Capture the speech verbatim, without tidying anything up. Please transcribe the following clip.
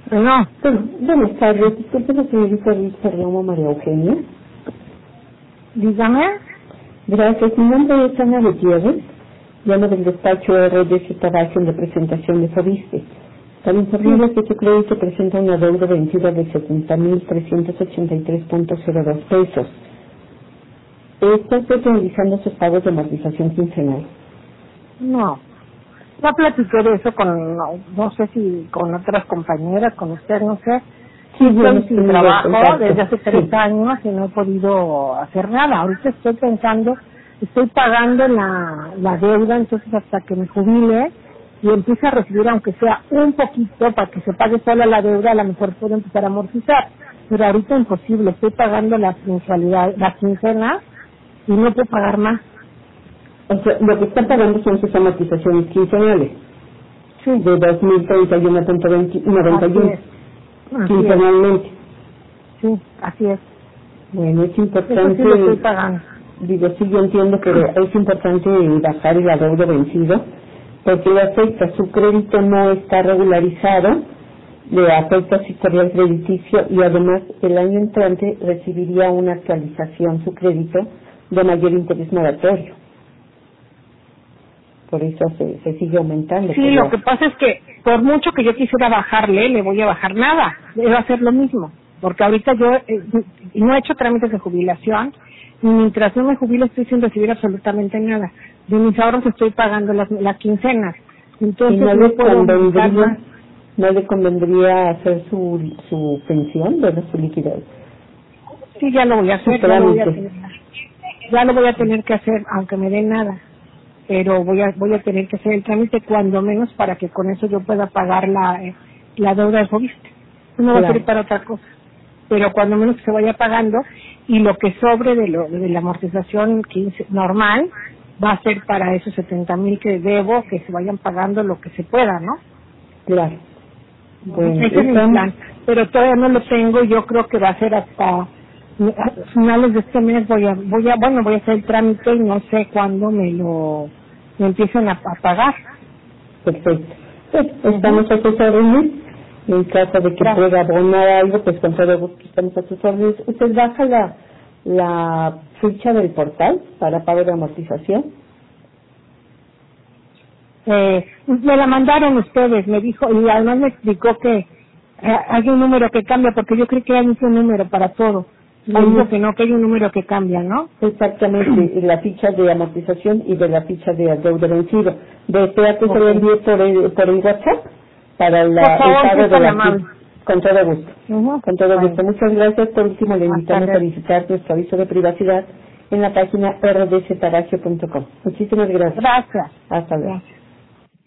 No. Buenas tardes, disculpe la señorita Luis Perdomo María Eugenia. Dígame. Gracias, mi nombre es Ana Gutiérrez, llamo del despacho R D C Tabaco en representación de Fobiste. Para informarles que su crédito presenta una deuda vencida de setenta mil trescientos ochenta y tres punto cero dos pesos. ¿Está usted realizando sus pagos de amortización quincenal? No. No platiqué de eso con, no, no sé si con otras compañeras, con usted, no sé. Sí, Estoy bueno, sin sí, trabajo contacto. desde hace tres Sí. años y no he podido hacer nada. Ahorita estoy pensando, estoy pagando la, la deuda, entonces hasta que me jubile y empiece a recibir, aunque sea un poquito, para que se pague sola la deuda, a lo mejor puedo empezar a amortizar. Pero ahorita imposible, estoy pagando las mensualidades, las quincenas y no puedo pagar más. O sea, lo que está pagando son sus amortizaciones quincenales. Sí. De dos mil treinta y uno punto noventa y uno Así es. Así es. quincenalmente. Sí, así es. Bueno, es Eso importante, sí lo estoy pagando. digo, sí, yo entiendo, pero es importante bajar el adeudo vencido, porque le afecta, su crédito no está regularizado, le afecta su historial crediticio y además el año entrante recibiría una actualización su crédito de mayor interés moratorio. Por eso se, se sigue aumentando. Sí, pero... lo que pasa es que por mucho que yo quisiera bajarle, le voy a bajar nada. Le va a hacer lo mismo. Porque ahorita yo eh, no he hecho trámites de jubilación y mientras no me jubile estoy sin recibir absolutamente nada. De mis ahorros estoy pagando las, las quincenas. Entonces ¿Y no no le puedo aumentar convendría, más. no le convendría hacer su, su pensión, de su liquidez? Sí, ya lo voy a hacer, Su ya lo voy a trámite. tener. Ya lo voy a tener que hacer, aunque me den nada. Pero voy a voy a tener que hacer el trámite cuando menos para que con eso yo pueda pagar la eh, la deuda de Fobiste. No va a Claro. ser para otra cosa. Pero cuando menos que se vaya pagando y lo que sobre de lo de la amortización quince normal va a ser para esos setenta mil que debo, que se vayan pagando lo que se pueda, ¿no? Claro. Bueno, Ese es mi estamos, plan. Pero todavía no lo tengo, yo creo que va a ser hasta a finales de este mes voy a, voy a, bueno, voy a hacer el trámite y no sé cuándo me lo, me empiecen a, a pagar. perfecto. Pues, estamos a sus órdenes. En caso de que Gracias. pueda abonar algo, pues con todo gusto estamos a sus órdenes. ¿Usted baja la, la ficha del portal para pago de amortización? Eh, me la mandaron ustedes, me dijo, y además me explicó que eh, hay un número que cambia, porque yo creo que hay un número para todo. Me Hay dijo un- que no, que hay un número que cambia, ¿no? Exactamente, la ficha de amortización y de la ficha de adeudo vencido. ¿Desea que se lo Ok. envíe por el, por el WhatsApp? Para la, Por el favor, si pago es de tan la amable. con todo gusto. Ujú. Con todo Bueno, gusto. Muchas gracias. Por último, le hasta invitamos a luego. visitar nuestro aviso de privacidad en la página r d c tabacco punto com. Muchísimas gracias. Gracias. Hasta luego. Gracias.